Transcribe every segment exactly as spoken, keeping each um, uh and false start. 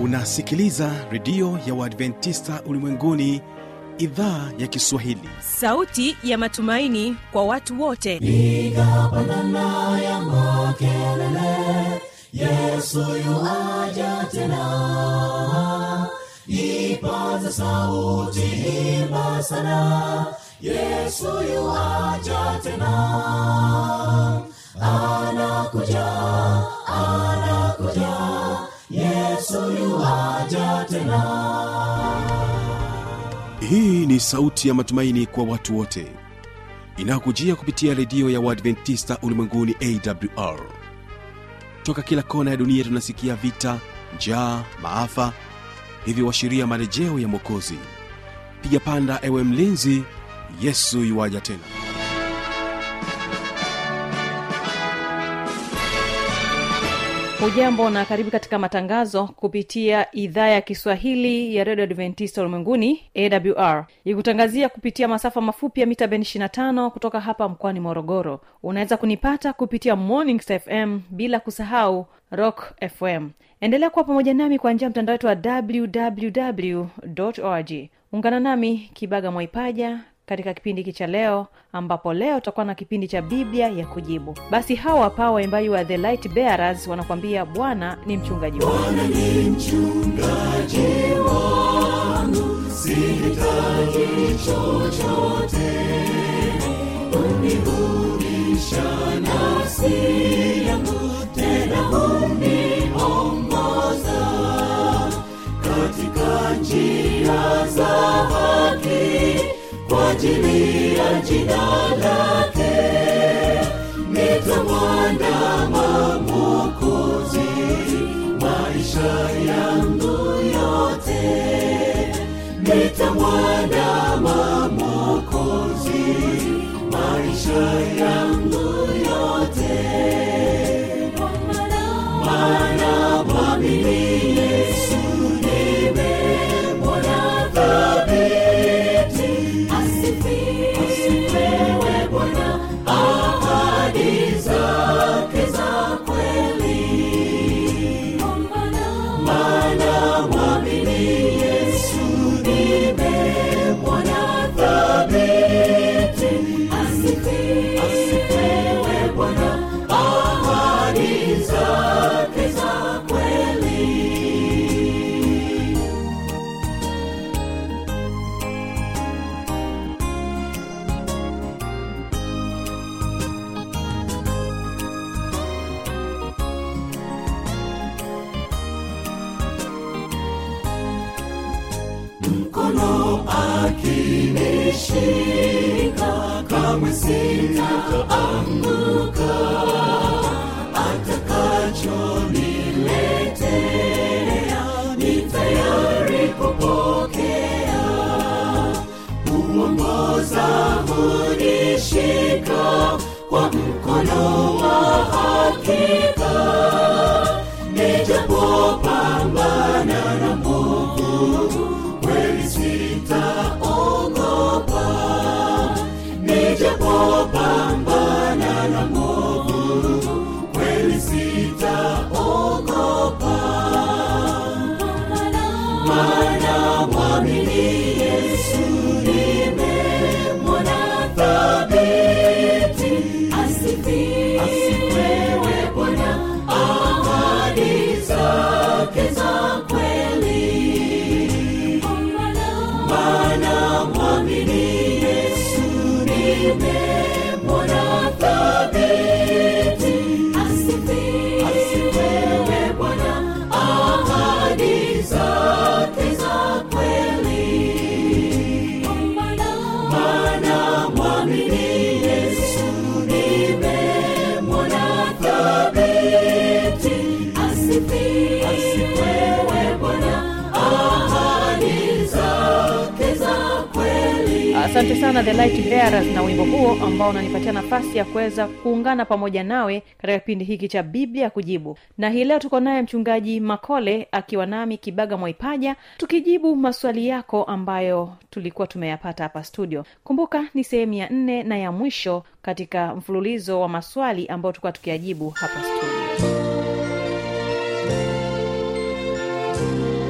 Unasikiliza redio ya Waadventista Ulimwenguni, idhaa ya Kiswahili. Sauti ya matumaini kwa watu wote. Piga pandana ya makelele, Yesu yu aja tena. Ipaza sauti, imba sana, Yesu yu aja tena. Anakuja, anakuja, Yesu yu aja tena. Hii ni sauti ya matumaini kwa watu wote, inakujia kupitia redio ya Waadventista Ulimwenguni A W R. Toka kila kona ya dunia tunasikia vita, njaa, maafa, hivyo washiria marejeo ya Mwokozi. Piga panda ewe mlinzi, Yesu yuaja tena. Hujambo na karibu katika matangazo kupitia idhaa ya Kiswahili ya Radio Adventista Ulimwenguni A W R. Ikutangazia kupitia masafa mafupi ya mita bendi ishirini na tano kutoka hapa mkoani Morogoro. Unaweza kunipata kupitia Morning Star F M, bila kusahau Rock F M. Endelea kuwa pamoja nami kwa njia mtandao wetu wa w w w dot org. Ungana nami Kibaga Mwaipaja katika kipindi hiki cha leo, ambapo leo tutakuwa na kipindi cha Biblia ya kujibu. Basi hawa hapa waimbaji wa The Light Bearers wanakuambia Bwana ni mchungaji wangu. Bwana ni mchungaji wangu, sihitaji chochote. Unihuisha nafsi yangu, tena huniongoza katika njia za haki, kwa ajili ya jina lake. Nitamwandama Mwokozi maisha yangu yote. Nitamwandama Mwokozi maisha yangu yote. Maana mwamini Yesu, nimemwona thabiti. Asifiwe Bwana, ahadi zake za kweli. Maana mwamini Yesu, nimemwona thabiti. Asifiwe Bwana, ahadi zake za kweli. Mkono akinishika, kamwe sitaanguka. Atakachoniletea ni tayari kupokea. Huongoza, hunishika kwa mkono wa hakika. Nijapopambana na mwovu, kweli sitaogopa. Nijapopambana na mwovu, kweli sitaogopa. Maana mwamini Yesu, nimemwona thabiti. Asifiwe Bwana, ahadi zake za kweli. Maana mwamini Yesu, nimemwona thabiti. Asifiwe Bwana, ahadi zake za kweli. Maana mwamini Yesu, nimemwona thabiti. Asifiwe Bwana, ahadi zake za kweli. Asante sana The Light Bearers na wimbo huo ambao unanipatia nafasi ya kuweza kuungana pamoja nawe katika kipindi hiki cha Biblia kujibu. Na hii leo tuko naye mchungaji Makole akiwa nami Kibaga Mwaipaja, tukijibu maswali yako ambayo tulikuwa tumeyapata hapa studio. Kumbuka ni sehemu ya nne na ya mwisho katika mfululizo wa maswali ambao tulikuwa tukiyajibu hapa studio.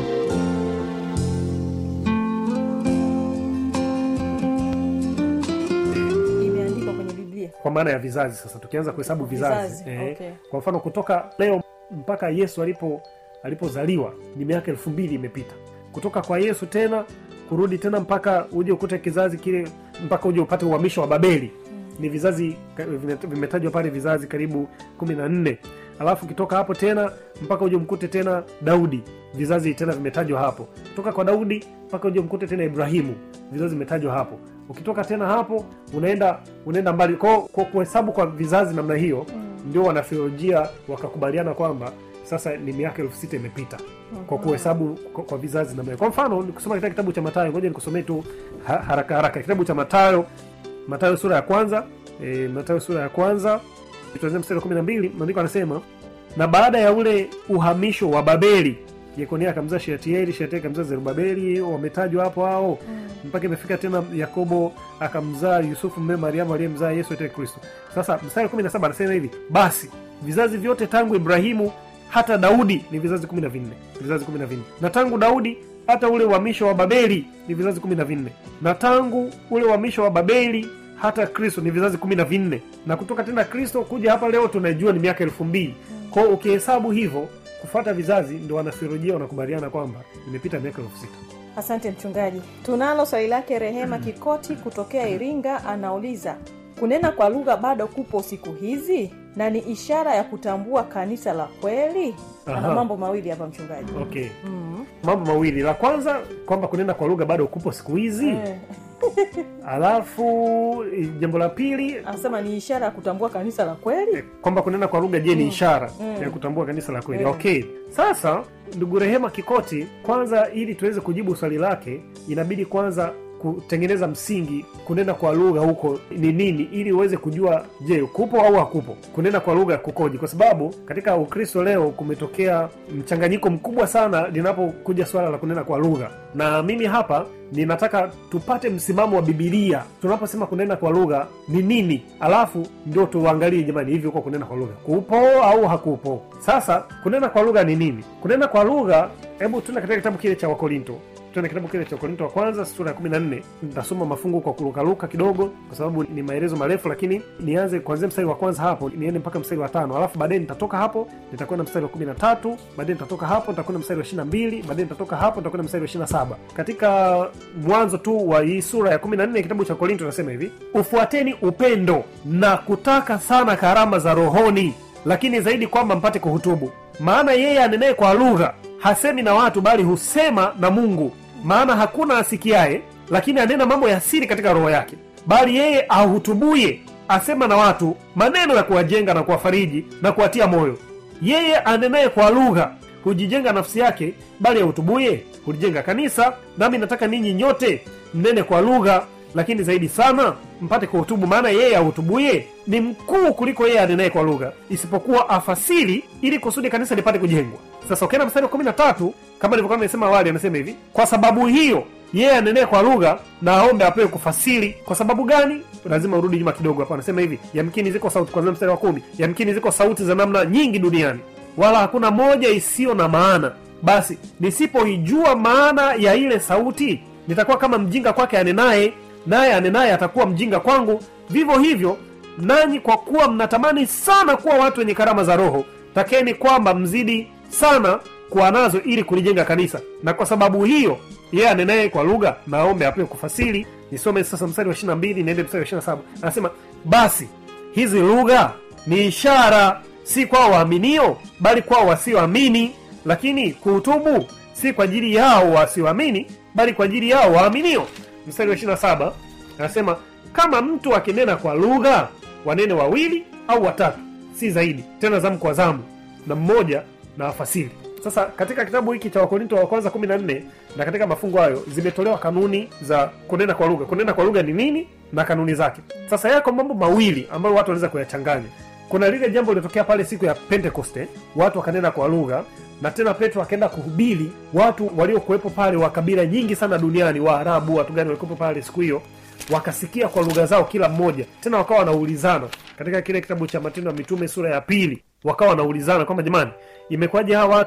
kwa maana ya vizazi. Sasa tukianza kuhesabu vizazi, vizazi. Eh, Okay. kwa mfano kutoka leo mpaka Yesu alipo alipozaliwa ni miaka elfu mbili imepita. Kutoka kwa Yesu tena kurudi tena mpaka uje ukute kizazi kile, mpaka uje upate uhamisho wa Babeli, ni vizazi vimetajwa pale, vizazi karibu kumi na nne. Alafu kitoka hapo tena mpaka uje mkute tena Daudi, vizazi tena vimetajwa hapo. Kutoka kwa Daudi mpaka uje mkute tena Ibrahimu, vizazi vimetajwa hapo. Ukitoka tena hapo unaenda unaenda mbali. Kwa kwa kuhesabu kwa vizazi namna hiyo, mm. ndio wanatheolojia wakakubaliana kwamba sasa ni miaka elfu sita imepita. Mm-hmm. Kwa kuhesabu kwa, kwa vizazi namna hiyo. Kwa mfano nikusoma katika kitabu cha Mathayo, ngoja nikusomee tu ha, haraka haraka kitabu cha Mathayo, Mathayo sura ya kwanza, e, Mathayo sura ya kwanza tuanze mstari wa kumi na mbili. Maandiko yanasema, na baada ya ule uhamisho wa Babeli, Yekonia akamzaa Shealtieli, Shealtieli akamzaa Zerubabeli, wametajwa hapo hao. Mm. Mpaka imefika tena Yakobo akamzaa Yusufu mume Mariamu aliyemzaa Yesu ete Kristo. Sasa mstari wa kumi na saba anasema hivi, basi vizazi vyote tangu Ibrahimu hata Daudi ni vizazi kumi na vinne, vizazi kumi na vinne. Na tangu Daudi hata ule uhamisho wa Babeli ni vizazi kumi na vinne. Na tangu ule uhamisho wa Babeli hata Kristo ni vizazi kumi na vinne. Na kutoka tena Kristo kuja hapa leo tunajua ni miaka elfu mbili. Kwa hiyo ukihesabu hivyo kufuata vizazi, ndio wanatheolojia wanakubaliana kwamba imepita miaka elfu sita. Asante mchungaji. Tunalo swali lake Rehema Kikoti kutokea Iringa, anauliza, kunena kwa lugha bado kupo siku hizi na ni ishara ya kutambua kanisa la kweli? Ana mambo mawili hapa mchungaji. Okay. Mm-hmm. Mambo mawili. La kwanza kwamba kunena kwa lugha bado kupo siku hizi. Eh. Alafu jambo la pili anasema ni ishara ya kutambua kanisa la kweli, kwamba kunena kwa lugha je ni ishara mm. Mm. ya kutambua kanisa la kweli. Mm. Okay. Sasa ndugu Rehema Kikoti, kwanza ili tuweze kujibu swali lake inabidi kwanza kutengeneza msingi kunena kwa lugha huko ni nini, ili uweze kujua je kupo au hakupo, kunena kwa lugha kukoje. Kwa sababu katika Ukristo leo kumetokea mchanganyiko mkubwa sana linapokuja swala la kunena kwa lugha, na mimi hapa ninataka tupate msimamo wa Biblia tunaposema kunena kwa lugha ni nini, alafu ndio tuangalie jamani hivi huko kunena kwa lugha kupo au hakupo. Sasa kunena kwa lugha ni nini? Kunena kwa lugha, hebu tuna katika kitabu kile cha Wakorinto, tuna kitabu kile cha Korinto wa kwanza sura ya kumi na nne. Nitasoma mafungu kwa kurukaruka kidogo kwa sababu ni maelezo marefu, lakini nianze kuanzia mstari wa kwanza hapo niende mpaka mstari wa tano. Alafu baadaye nitatoka hapo nitakwenda mstari wa kumi na tatu, baadaye nitatoka hapo nitakwenda mstari wa ishirini na mbili, baadaye nitatoka hapo nitakwenda mstari wa ishirini na saba. Katika mwanzo tu wa hii sura ya kumi na nne kitabu cha Korinto nasema hivi, ufuateni upendo na kutaka sana karama za rohoni, lakini zaidi kwamba mpate kuhutubu. Maana yeye anenaye kwa lugha hasemi na watu bali husema na Mungu, maana hakuna asikiaye, lakini anena mambo ya siri katika roho yake. Bali yeye ahutubuye asema na watu maneno ya kuwajenga na kuwafariji na kuwatia moyo. Yeye anenaye kwa lugha hujijenga nafsi yake, bali ahutubuye hulijenga kanisa. Nami nataka ninyi nyote mnene kwa lugha, lakini zaidi sana mpate kuhutubu, maana yeye ahutubuye ni mkuu kuliko yeye anenaye kwa lugha, isipokuwa afasiri ili kusudi kanisa lipate kujengwa. Sasa ukienda mstari wa kumi na tatu kama nilivyokuwa nimesema awali, anasema hivi, kwa sababu hiyo yeye anenaye kwa lugha na aombe apewe kufasiri. Kwa sababu gani? Lazima urudi nyuma kidogo hapo. Anasema hivi, yamkini ziko sauti, kwanza mstari wa kumi, yamkini ziko sauti za namna nyingi duniani, wala hakuna moja isiyo na maana. Basi nisipoijua maana ya ile sauti, nitakuwa kama mjinga kwake anenaye, naye anenaye atakuwa mjinga kwangu. Vivyo hivyo nanyi, kwa kuwa mnatamani sana kuwa watu wenye karama za roho, takeni kwamba mzidi sana kuwa nazo ili kulijenga kanisa. Na kwa sababu hiyo yeye anenaye kwa lugha na aombe apewe kufasiri. Nisome sasa mstari wa ishirini na mbili niende mstari wa ishirini na saba. Anasema, basi hizi lugha ni ishara, si kwa waaminio bali kwa wasioamini, lakini kuhutubu si kwa ajili yao wasioamini bali kwa ajili yao waaminio. Mstari wa ishirini na saba anasema, kama mtu akinena kwa lugha, wanene wawili au watatu, si zaidi, tena zamu kwa zamu, na mmoja na afasiri. Sasa katika kitabu hiki cha Wakorinto wa kwanza kumi na nne na katika mafungu hayo zimetolewa kanuni za kunena kwa lugha. Kunena kwa lugha ni nini na kanuni zake. Sasa yako mambo mawili ambayo watu wanaweza kuyachanganya. Kuna lile jambo lilotokea pale siku ya Pentecoste, watu wakanena kwa lugha, na tena Petro akaenda kuhubiri, watu waliokuwepo pale wa kabila nyingi sana duniani, Waarabu, watu gani walikuwepo pale siku hiyo, wakasikia kwa lugha zao kila mmoja. Tena wakawa wanaulizana katika kile kitabu cha Matendo ya Mitume sura ya pili, wakawa wanaulizana kwamba jamani, imekwaje hawa watu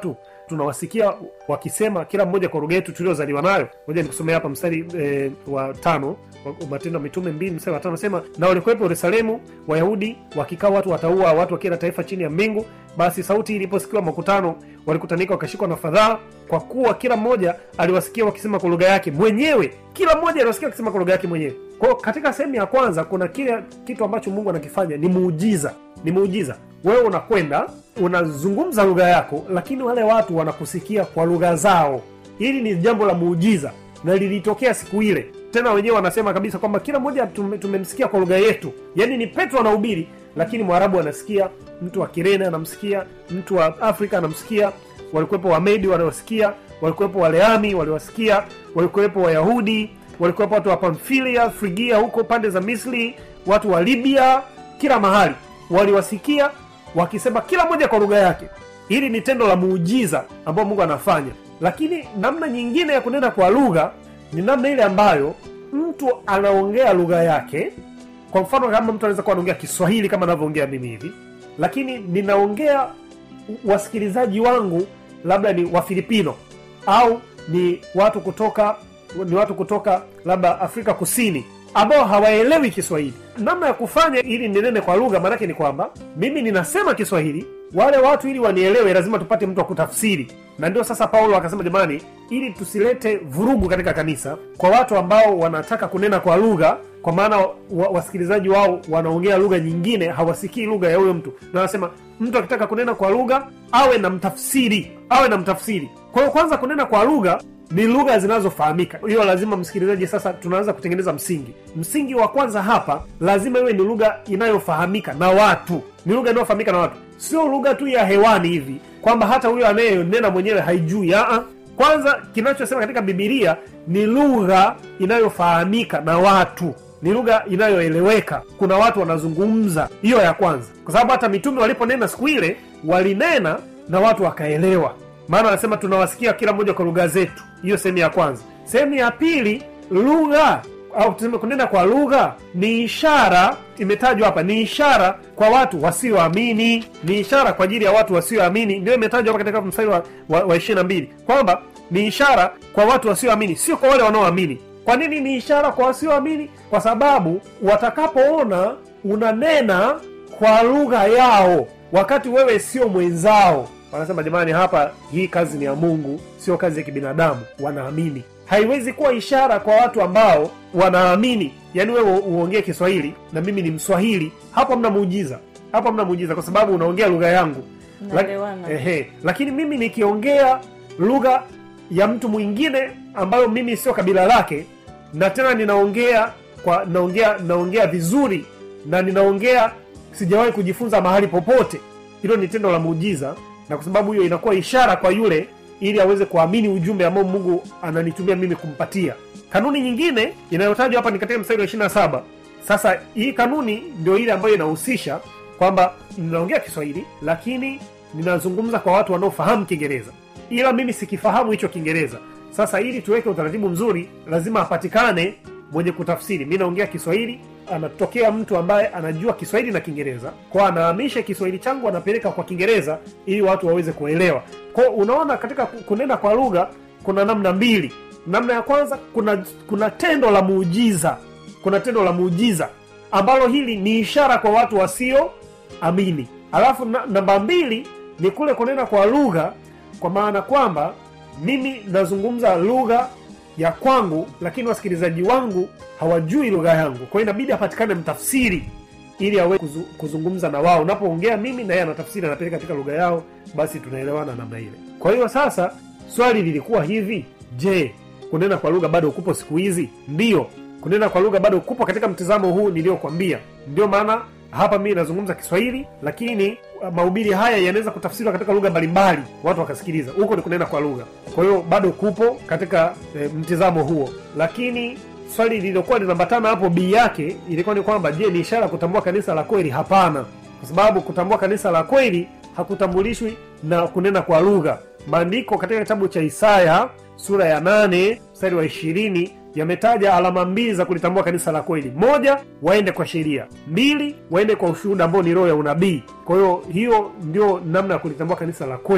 tunawasikia wakisema kila mmoja kwa lugha yetu tuliozaliwa nayo. Ngoja nikusomea hapa mstari e, wa tano wa Matendo ya Mitume mbili mstari wa tano, nasema na walikuwepo Yerusalemu Wayahudi wakikaa watu wataua watu wa kila taifa chini ya mbingu. Basi sauti iliposikiwa makutano walikutanika wakashikwa na fadhaa, kwa kuwa kila mmoja aliwasikia wakisema kwa lugha yake mwenyewe. Kila mmoja aliwasikia wakisema kwa lugha yake mwenyewe. Kwa katika sehemu ya kwanza kuna kile kitu ambacho Mungu anakifanya, ni muujiza. Ni muujiza. Wewe unakwenda unazungumza lugha yako, lakini wale watu wanakusikia kwa lugha zao. Hili ni jambo la muujiza na lilitokea siku ile. Tena wenyewe wanasema kabisa kwamba kila mmoja tumemsikia kwa lugha yetu. Yaani ni Petro anahubiri, lakini Mwarabu anasikia, mtu wa Kirene anamsikia, mtu wa Afrika anamsikia, walikuwepo Wamedi waliosikia, walikuwepo Waleami waliosikia, walikuwepo Wayahudi, walikuwepo watu wa Pamfilia, Frigia huko pande za Misri, watu wa Libya, kila mahali waliwasikia wakisema kila mmoja kwa lugha yake. Hili ni tendo la muujiza ambao Mungu anafanya. Lakini namna nyingine ya kunena kwa lugha ni namna ile ambayo mtu anaongea lugha yake. Kwa mfano kama mtu anaweza kuwa anaongea Kiswahili kama ninavyoongea mimi hivi, lakini ninaongea wasikilizaji wangu labda ni Wafilipino au ni watu kutoka ni watu kutoka labda Afrika Kusini ambao hawaelewi Kiswahili. Namna ya kufanya ili ninene kwa lugha maana yake ni kwamba mimi ninasema Kiswahili, wale watu ili wanielewe lazima tupate mtu wa kutafsiri. Na ndio sasa Paulo akasema, jamani, ili tusilete vurugu katika kanisa kwa watu ambao wanataka kunena kwa lugha, kwa maana wa, wasikilizaji wao wanaongea lugha nyingine, hawasikii lugha ya huyo mtu. Na anasema mtu akitaka kunena kwa lugha awe na mtafsiri, awe na mtafsiri. Kwa hiyo kwanza kunena kwa lugha ni lugha zinazofahamika. Hiyo lazima msikilizaji, sasa tunaanza kutengeneza msingi. Msingi wa kwanza hapa lazima iwe ni lugha inayofahamika na watu. Ni lugha inayofahamika na watu. Sio lugha tu ya hewani hivi kwamba hata huyo anayenena mwenyewe haijui. Aa, kwanza kinachosema katika Biblia ni lugha inayofahamika na watu. Ni lugha inayoeleweka. Kuna watu wanazungumza. Hiyo ya kwanza. Kwa sababu hata mitume waliponena siku ile walinena na watu wakaelewa. Maana anasema tunawasikia kila mmoja kwa lugha zetu. Hiyo sehemu ya kwanza. Sehemu ya pili, lugha au tuseme kunena kwa lugha ni ishara. Imetajwa hapa ni ishara kwa watu wasioamini. Ni ishara kwa ajili ya watu wasioamini. Ndio imetajwa hapa katika mstari wa, wa, wa ishirini na mbili kwamba ni ishara kwa watu wasioamini, sio kwa wale wanaoamini. Kwa nini ni ishara kwa wasioamini? Kwa sababu watakapoona unanena kwa lugha yao wakati wewe sio mwenzao, wanasema jamani, hapa hii kazi ni ya Mungu, sio kazi ya kibinadamu. Wanaamini. Haiwezi kuwa ishara kwa watu ambao wanaamini. Yaani wewe uongee Kiswahili na mimi ni Mswahili, hapo mna muujiza. Hapo mna muujiza kwa sababu unaongea lugha yangu. Naelewana. Ehe, lakini mimi nikiongea lugha ya mtu mwingine ambayo mimi sio kabila lake, na tena ninaongea kwa naongea naongea vizuri na ninaongea sijawahi kujifunza mahali popote, hilo ni tendo la muujiza. Na kwa sababu hiyo inakuwa ishara kwa yule ili aweze kuamini ujumbe ambao Mungu ananitumia mimi kumpatia. Kanuni nyingine inayotajwa hapa ni katika mstari wa ishirini na saba. Sasa hii kanuni ndio ile ambayo inahusisha kwamba ninaongea Kiswahili lakini ninazungumza kwa watu wanaofahamu Kiingereza, ila mimi sikifahamu hicho Kiingereza. Sasa ili tuweke utaratibu mzuri, lazima apatikane mwenye kutafsiri. Mimi naongea Kiswahili, anatokea mtu ambaye anajua Kiswahili na Kiingereza, kwa anahamisha Kiswahili changu anapeleka kwa Kiingereza ili watu waweze kuelewa. Kwa unaona katika kunena kwa lugha kuna namna mbili. Namna ya kwanza kuna kuna tendo la muujiza. Kuna tendo la muujiza ambalo hili ni ishara kwa watu wasio amini. Alafu na, namba mbili ni kule kunena kwa lugha kwa maana kwamba mimi nazungumza lugha ya kwangu lakini wasikilizaji wangu hawajui lugha yangu. Kwa hiyo inabidi apatikane mtafsiri ili awe kuzu, kuzungumza na wao. Unapoongea mimi na yeye anatafsiri, anapeleka katika lugha yao, basi tunaelewana namna ile. Kwa hiyo sasa swali lilikuwa hivi, je, kunena kwa lugha bado kupo siku hizi? Ndio, kunena kwa lugha bado kupo katika mtazamo huu niliokuambia. Ndio maana hapa mimi nazungumza Kiswahili lakini mahubiri haya yanaweza kutafsiriwa katika lugha mbalimbali, watu wakasikiliza. Huko ni kunena kwa lugha. Kwa hiyo bado kupo katika e, mtazamo huo. Lakini swali lililokuwa linaambatana hapo bi yake ilikuwa ni kwamba je, ni ishara kutambua kanisa la kweli? Hapana. Kwa sababu kutambua kanisa la kweli hakutambulishwi na kunena kwa lugha. Maandiko katika kitabu cha Isaya sura ya nane mstari wa ishirini yametaja alama mbili za kulitambua kanisa la kweli. Moja, waende kwa sheria. Mbili, waende kwa ushuhuda ambao ni roho ya unabii. Kwa hiyo hiyo ndio namna ya kulitambua kanisa la kweli.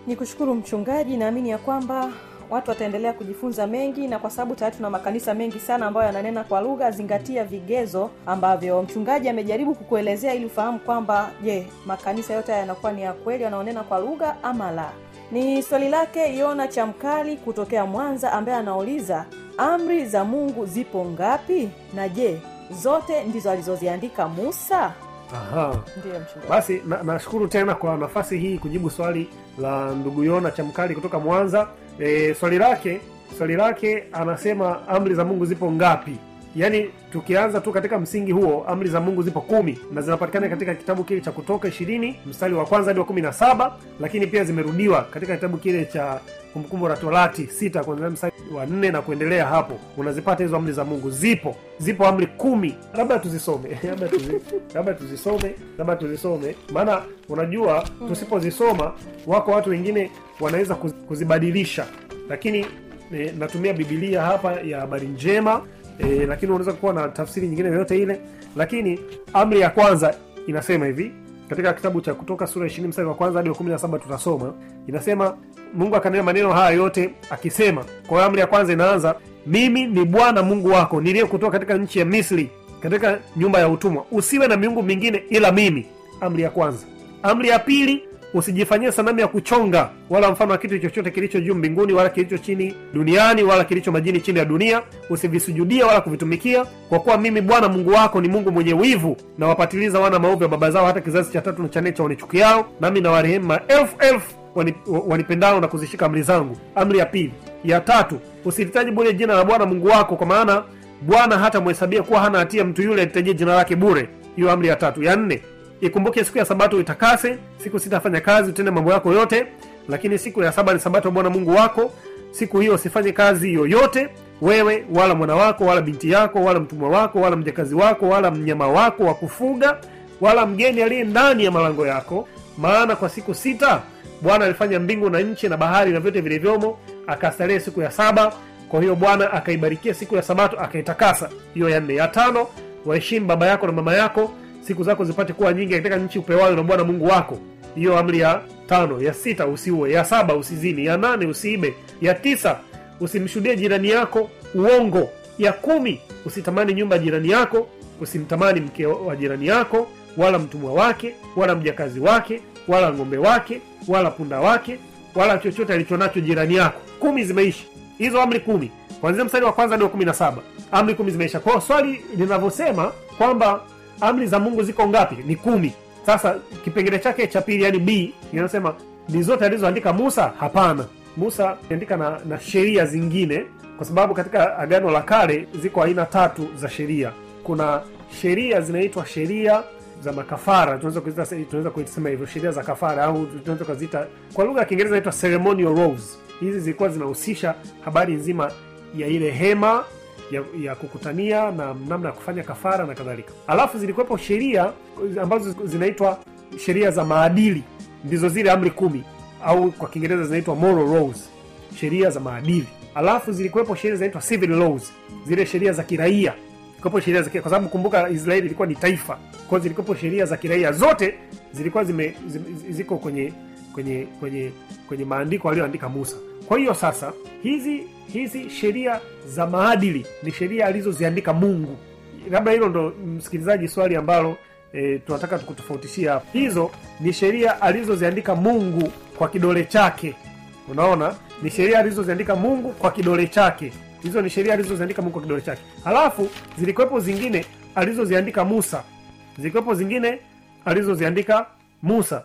Nikushukuru mchungaji, naamini ya kwamba watu wataendelea kujifunza mengi, na kwa sababu tayari tuna makanisa mengi sana ambayo yananena kwa lugha, zingatia vigezo ambavyo mchungaji amejaribu kukuelezea ili ufahamu kwamba je, makanisa yote yanakuwa ni ya kweli wanaonena kwa lugha ama la. Ni swali lake Yona Chamkali kutokea Mwanza ambaye anauliza, amri za Mungu zipo ngapi? Na je, zote ndizo alizoziandika Musa? Aha. Ndiyo mchungaji. Basi nashukuru na tena kwa nafasi hii kujibu swali la ndugu Yona Chamkali kutoka Mwanza. E, swali lake swali lake anasema amri za Mungu zipo ngapi? Yaani tukianza tu katika msingi huo, amri za Mungu zipo kumi na zinapatikana katika kitabu kile cha Kutoka ishirini mstari wa kwanza hadi wa kumi na saba, lakini pia zimerudiwa katika kitabu kile cha Kumbukumbu la Torati sita kuanzia mstari wa nne na kuendelea hapo. Unazipata hizo amri za Mungu. Zipo. Zipo amri kumi. Labda tuzisome. Labda tuzi, labda tuzisome. Labda tuzisome. Maana unajua tusipozisoma wako watu wengine wanaweza kuzibadilisha. Lakini e, natumia Biblia hapa ya habari njema. E, lakini unaweza kuwa na tafsiri nyingine yoyote ile. Lakini amri ya kwanza inasema hivi katika kitabu cha Kutoka sura ishirini mstari wa kwanza hadi wa kumi na saba tutasoma. Inasema Mungu akanena maneno haya yote akisema. Kwa amri ya kwanza inaanza, mimi ni Bwana Mungu wako niliyekutoa katika nchi ya Misri, katika nyumba ya utumwa. Usiwe na miungu mingine ila mimi. Amri ya kwanza. Amri ya pili, usijifanyie sanamu ya kuchonga wala mfano wa kitu chochote kilicho juu mbinguni wala kilicho chini duniani wala kilicho majini chini ya dunia. Usivisujudie wala kuvitumikia, kwa kuwa mimi Bwana Mungu wako ni Mungu mwenye wivu, na wapatiliza wana maovu ya baba zao hata kizazi cha tatu na cha nne cha wanichukiao, nami na warehemu elfu elfu wanipendao na kuzishika amri zangu. Amri ya pili. Ya tatu, usilitaje bure jina la Bwana Mungu wako, kwa maana Bwana hata mhesabia kuwa hana hatia mtu yule alitaje jina lake bure. Hiyo amri ya tatu. Ya nne, ikumbuke siku ya Sabato itakase, siku sita fanya kazi utende mambo yako yote, lakini siku ya saba ni Sabato ya Bwana Mungu wako. Siku hiyo usifanye kazi yoyote, wewe wala mwana wako wala binti yako wala mtumwa wako wala mjakazi wako wala mnyama wako wa kufuga wala mgeni aliye ndani ya malango yako, maana kwa siku sita Bwana alifanya mbingu na nchi na bahari na vyote vilivyomo, akastarehe siku ya saba. Kwa hiyo Bwana akaibarikia siku ya Sabato akaitakasa. Hiyo ya nne. Ya tano, waheshimu baba yako na mama yako, siku zako zipate kuwa nyingi katika nchi upewayo na Bwana Mungu wako. Hiyo amri ya tano. Ya sita, usiue. Ya saba, usizini. Ya nane, usiibe. Ya tisa, usimshuhudie jirani yako uongo. Ya kumi, usitamani nyumba ya jirani yako, usimtamani mke wa jirani yako wala mtumwa wake wala mjakazi wake wala ng'ombe wake wala punda wake wala chochote alichonacho jirani yako. Kumi zimeisha. Hizo amri kumi. Kuanzia mstari wa kwanza hadi wa kumi na saba. Amri kumi zimeisha. Kwa swali linavyosema kwamba amri za Mungu ziko ngapi? Ni kumi. Sasa kipengele chake cha pili yani B inasema ni zote alizoandika Musa? Hapana. Musa aliandika na, na sheria zingine, kwa sababu katika Agano la Kale ziko aina tatu za sheria. Kuna sheria zinaitwa sheria za makafara, tunaweza kuziita tunaweza kusema hivyo, sheria za kafara, au tunaweza kuziita kwa lugha ya Kiingereza inaitwa ceremonial laws. Hizi zilikuwa zinahusisha habari nzima ya ile hema ya, ya kukutania na namna ya kufanya kafara na kadhalika. Alafu zilikuwepo sheria ambazo zinaitwa sheria za maadili, ndizo zile amri kumi, au kwa Kiingereza zinaitwa moral laws, sheria za maadili. Alafu zilikuwepo sheria zinaitwa civil laws, zile sheria za kiraia. Zilikuwepo sheria za, kwa sababu kumbuka Israeli ilikuwa ni taifa, kwa hiyo zilikuwepo sheria za kiraia. Zote zilikuwa zime, zime ziko kwenye kwenye kwenye kwenye maandiko aliyoandika Musa. Kwa hiyo sasa hizi hizi sheria za maadili ni sheria alizoziandika Mungu. Labda hilo ndo msikilizaji swali ambalo e, tunataka tukutofautishia hapa. Hizo ni sheria alizoziandika Mungu kwa kidole chake. Unaona? Ni sheria alizoziandika Mungu kwa kidole chake. Hizo ni sheria alizoziandika Mungu kwa kidole chake. Halafu zilikuwepo zingine alizoziandika Musa. Zilikuwepo zingine alizoziandika Musa.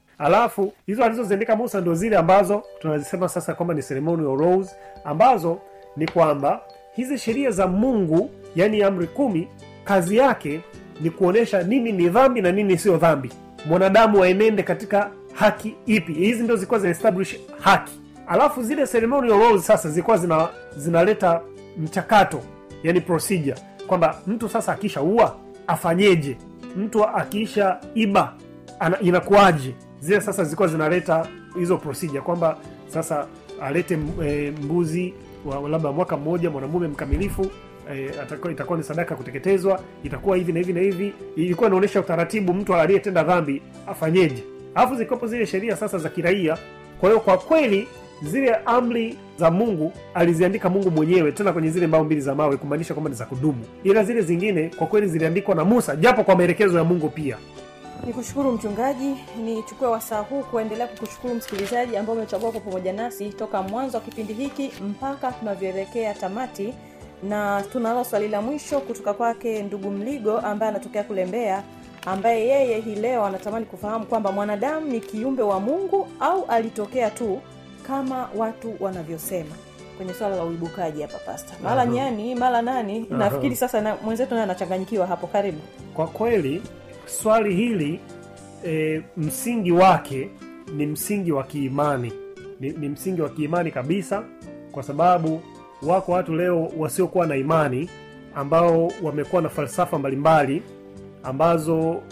Alafu hizo alizoziandika Musa ndio zile ambazo tunazisema sasa kwamba ni ceremonial laws, ambazo ni kwamba hizi sheria za Mungu, yani amri kumi, kazi yake ni kuonesha nini ni dhambi na nini sio dhambi. Mwanadamu aenende katika haki ipi. Hizi ndio zilikuwa zina establish haki. Alafu zile ceremonial laws sasa zilikuwa zina zinaleta mchakato, yani procedure, kwamba mtu sasa akisha ua afanyeje, mtu akisha iba ana, inakuaje. Zile sasa zilikuwa zinaleta hizo procedure, kwamba sasa alete e, mbuzi wa labda mwaka mmoja, mwanamume mkamilifu, e, atakuwa itakuwa ni sadaka kuteketezwa, itakuwa hivi na hivi na hivi. Ilikuwa inaonyesha utaratibu mtu aliyetenda dhambi afanyeje. Alafu zikopo zile sheria sasa za kiraia, Kwa hiyo kwa kweli zile amri za Mungu aliziandika Mungu mwenyewe, tena kwenye zile mbao mbili za mawe, kumaanisha kwamba ni za kudumu. Ila zile zingine kwa kweli ziliandikwa na Musa, japo kwa maelekezo ya Mungu pia. Nikushukuru mchungaji, nichukue wasaa huu kuendelea kukushukuru msikilizaji ambao umechagua kwa pamoja nasi toka mwanzo wa kipindi hiki mpaka tunavyoelekea tamati. Na tunalo swali la mwisho kutoka kwake ndugu Mligo ambaye anatokea kule Mbeya, ambaye yeye hii leo anatamani kufahamu kwamba mwanadamu ni kiumbe wa Mungu au alitokea tu kama watu wanavyosema. Kwenye swala la uibukaji hapa pastor. Mara nyani, mara nani? Aha. Nafikiri sasa na mwenzetu naye anachanganyikiwa hapo. Karibu. Kwa kweli swali hili e, msingi wake ni msingi wa kiimani. Ni, ni msingi wa kiimani kabisa, kwa sababu wako watu leo wasiokuwa na imani ambao wamekuwa na falsafa mbalimbali ambazo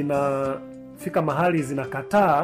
zinafika mahali zinakataa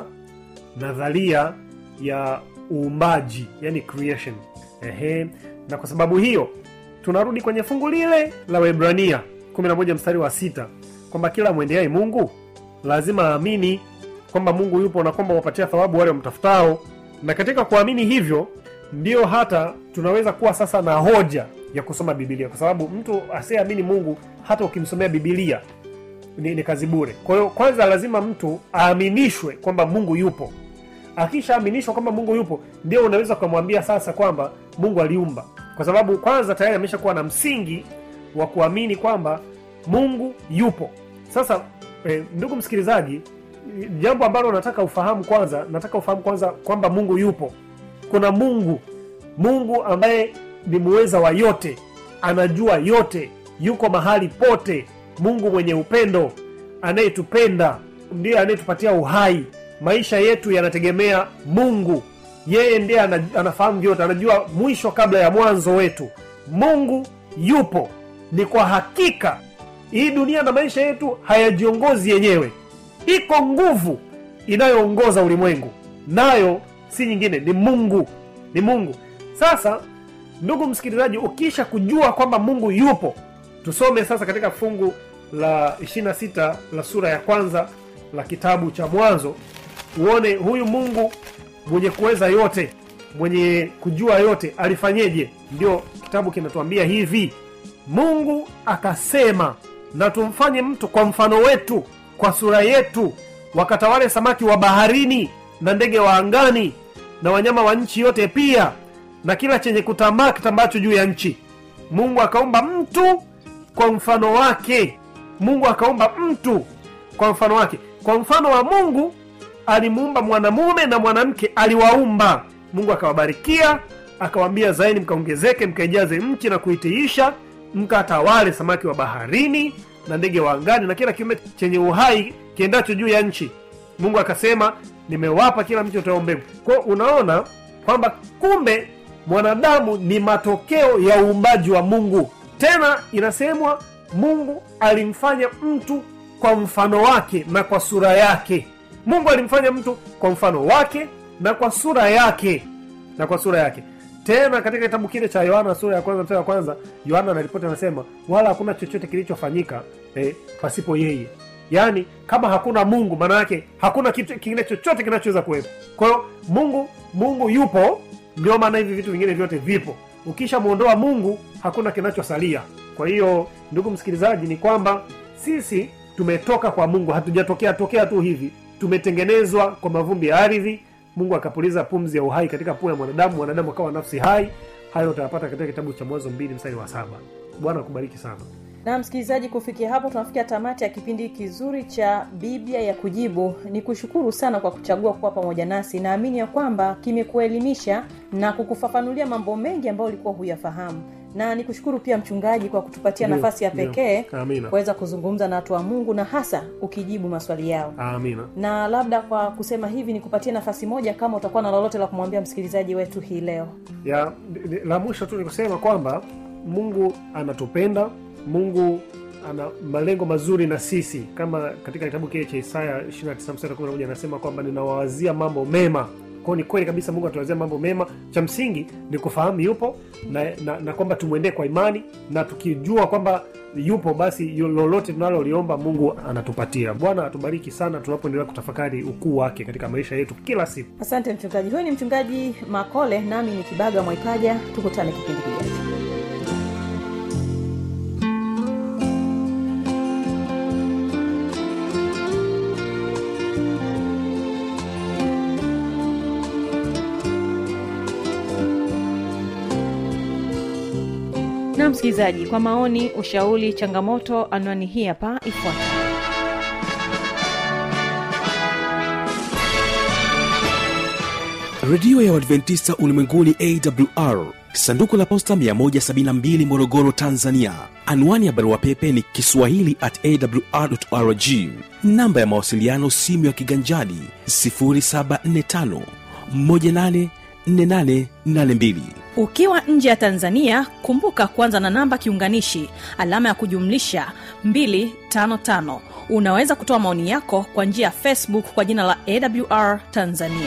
nadharia ya uumbaji, yani creation. Ehe, na kwa sababu hiyo tunarudi kwenye fungu lile la Waebrania kumi na moja mstari wa sita kwamba kila mwendeaye Mungu lazima aamini kwamba Mungu yupo na kwamba wapatia thawabu wale wamtafutao. Na katika kuamini hivyo ndio hata tunaweza kuwa sasa na hoja ya kusoma Biblia, kwa sababu mtu asiyeamini Mungu hata ukimsomea Biblia ni, ni kazi bure. Kwa hiyo kwanza lazima mtu aaminishwe kwamba Mungu yupo. Akishaaminishwa kwamba Mungu yupo, ndio unaweza kumwambia sasa kwamba Mungu aliumba, kwa sababu kwanza tayari ameshakuwa na msingi wa kuamini kwamba Mungu yupo. Sasa eh, ndugu msikilizaji, jambo ambalo nataka ufahamu kwanza, nataka ufahamu kwanza kwamba Mungu yupo. Kuna Mungu, Mungu ambaye ni muweza wa yote, anajua yote, yuko mahali pote. Mungu mwenye upendo, anayetupenda, ndiye anayetupatia uhai. Maisha yetu yanategemea Mungu. Yeye ndiye anafahamu vyote, anajua mwisho kabla ya mwanzo wetu. Mungu yupo. Ni kwa hakika hii dunia na maisha yetu hayajiongozi yenyewe. Iko nguvu inayoongoza ulimwengu, nayo si nyingine, ni Mungu. Ni Mungu. Sasa ndugu msikilizaji, ukisha kujua kwamba Mungu yupo, tusome sasa katika fungu la ishirini na sita la sura ya kwanza la kitabu cha Mwanzo, uone huyu Mungu mwenye kuweza yote, mwenye kujua yote alifanyeje. Ndio kitabu kinatuambia hivi: Mungu akasema, na tumfanye mtu kwa mfano wetu, kwa sura yetu, wakatawale samaki wa baharini na ndege wa angani na wanyama wa nchi yote pia, na kila chenye kutambaa kitambacho juu ya nchi. Mungu akaumba mtu kwa mfano wake. Mungu akaumba mtu kwa mfano wake. Kwa mfano wa Mungu alimuumba, mwanamume na mwanamke aliwaumba. Mungu akawabarikia, akawaambia, zaeni mkaongezeke, mkaijaze nchi na kuitiisha, mkatawale samaki wa baharini na ndege wa angani na kila kiumbe chenye uhai kiendacho juu ya nchi. Mungu akasema, nimewapa kila mtu utao mbegu. Kwa unaona kwamba kumbe mwanadamu ni matokeo ya uumbaji wa Mungu. Tena inasemwa Mungu alimfanya mtu kwa mfano wake na kwa sura yake. Mungu alimfanya mtu kwa mfano wake na kwa sura yake. Na kwa sura yake. Tena katika kitabu kile cha Yohana sura ya kwanza mstari wa kwanza, Yohana anaripoti anasema, wala hakuna chochote kilichofanyika eh, pasipo yeye. Yaani kama hakuna Mungu, maana yake hakuna kitu kingine chochote kinachoweza kuwepo. Kwa hiyo Mungu Mungu yupo, ndio maana hivi vitu vingine vyote vipo. Ukisha muondoa Mungu, hakuna kinachosalia. Kwa hiyo ndugu msikilizaji, ni kwamba sisi tumetoka kwa Mungu, hatujatokea tokea tu hivi. Tumetengenezwa kwa mavumbi ya ardhi. Mungu akapuliza pumzi ya uhai katika pua ya mwanadamu, mwanadamu akawa nafsi hai. Hayo utayapata katika kitabu cha Mwanzo mbili mstari wa saba. Bwana akubariki sana. Na msikilizaji, kufikia hapo tunafikia tamati ya kipindi kizuri cha Biblia ya Kujibu. Nikushukuru sana kwa kuchagua kuwa pamoja nasi. Naamini ya kwamba kimekuelimisha na kukufafanulia mambo mengi ambayo ulikuwa huyafahamu. Na nikushukuru pia mchungaji kwa kutupatia Dio, nafasi ya pekee kuweza kuzungumza na watu wa Mungu na hasa ukijibu maswali yao. Amina. Na labda kwa kusema hivi nikupatie nafasi moja kama utakuwa na lolote la kumwambia msikilizaji wetu hii leo. Ya la mwisho tu ni kusema kwamba Mungu anatupenda. Mungu ana malengo mazuri na sisi, kama katika kitabu kile cha Isaya ishirini na tisa mstari wa kumi na moja anasema kwamba ninawawazia mambo mema Kwa ni kweli kabisa Mungu atuwazia mambo mema. Cha msingi ni kufahamu yupo na, na, na kwamba tumwendee kwa imani, na tukijua kwamba yupo basi lolote tunaloliomba Mungu anatupatia. Bwana atubariki sana tunapoendelea kutafakari ukuu wake katika maisha yetu kila siku. Asante mchungaji. Huyu ni mchungaji Makole, nami ni Kibaga Mwaipaja. Tukutane kipindi kijacho. Na msikilizaji, kwa maoni, ushauri, changamoto, anwani hii hapa ifuatayo. Radio ya Waadventista Ulimwenguni A W R, sanduku la posta mia moja sabini na mbili Morogoro, Tanzania. Anwani ya barua pepe ni kiswahili at a w r dot org. Namba ya mawasiliano simu ya kiganjani sifuri saba nne tano moja nane nne nane nane mbili. Ukiwa nje ya Tanzania, kumbuka kwanza na namba kiunganishi alama ya kujumlisha mbili tano tano. Unaweza kutoa maoni yako kwa njia ya Facebook kwa jina la A W R Tanzania.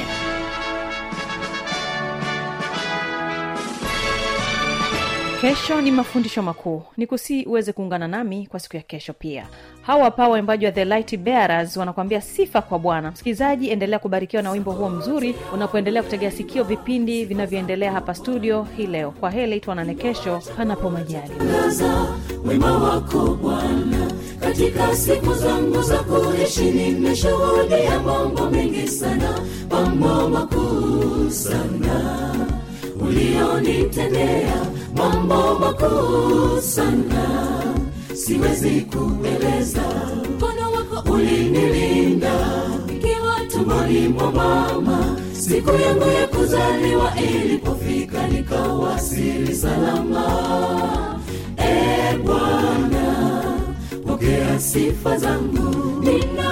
Kesho ni mafundisho makuu. Nikusii uweze kuungana nami kwa siku ya kesho pia. Hawa hapa waimbaji wa The Light Bearers wanakuambia sifa kwa Bwana. Msikilizaji, endelea kubarikiwa na wimbo huo mzuri unapoendelea kutegea sikio vipindi vinavyoendelea hapa studio hii leo. Kwa heri tuonane kesho panapo majaliwa. Wema wako Bwana katika siku zangu za kuishi, nimeshuhudia mambo mengi sana, mambo makuu sana ulionitendea, mambo makuu sana siwezi kueleza. Mkono wako ulinilinda nikiwa tumboni mwa mama, siku yangu ya kuzaliwa ilipofika nikawasili salama. E Bwana, pokea sifa zangu, nina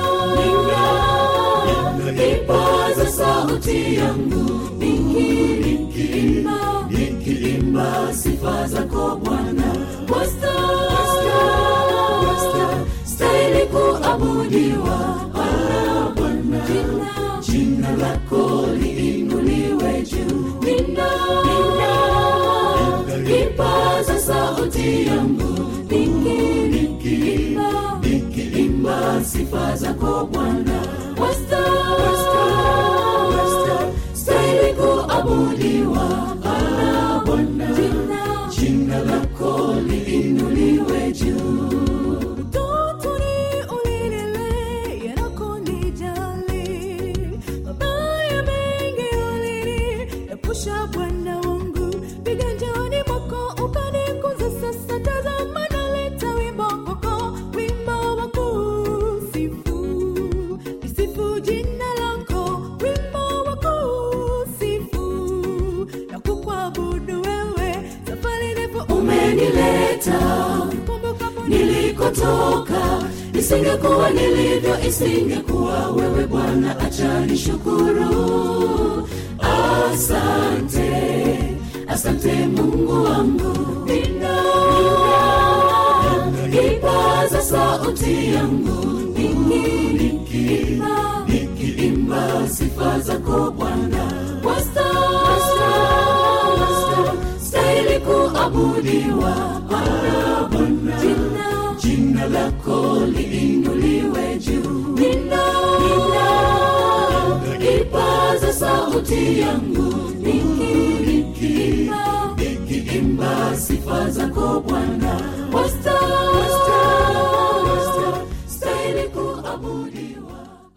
ipaza sauti yangu nikiimba, nikiimba sifa zako Bwana. Wasta, wasta, stahili kuabudiwa Bwana. Jina, jina lako liinuliwe juu. Nina, nina ipaza sauti yangu nikiimba, nikiimba sifa zako Bwana. Wasta, wasta, wasta, stahili kuabudiwa Bwana. Jina, jina lako liinuliwe juu. Totoni ulilele yanakonijali, mabaya mengi uliniepusha Bwana wangu. Viganjani mwako ukanikuza, sasa tazama naleta wimbo wako, wimbo wa kusifu. Nisifu jina lako, wimbo wa kusifu na kukuabudu wewe. Safari ndefu umenileta, nilikotoka nisingekuwa nilivyo, isingekuwa wewe Bwana. Acha nishukuru. Asante, asante Mungu wangu. Nina, nina ipaza sauti yangu nikiimba, nikiimba sifa zako Bwana. Wasta, wasta, wasta, stahili kuabudiwa Bwana. Jina, jina lako liinuliwe juu. Nina, nina ipaza sauti yangu nikiimba, nikiimba sifa zako Bwana.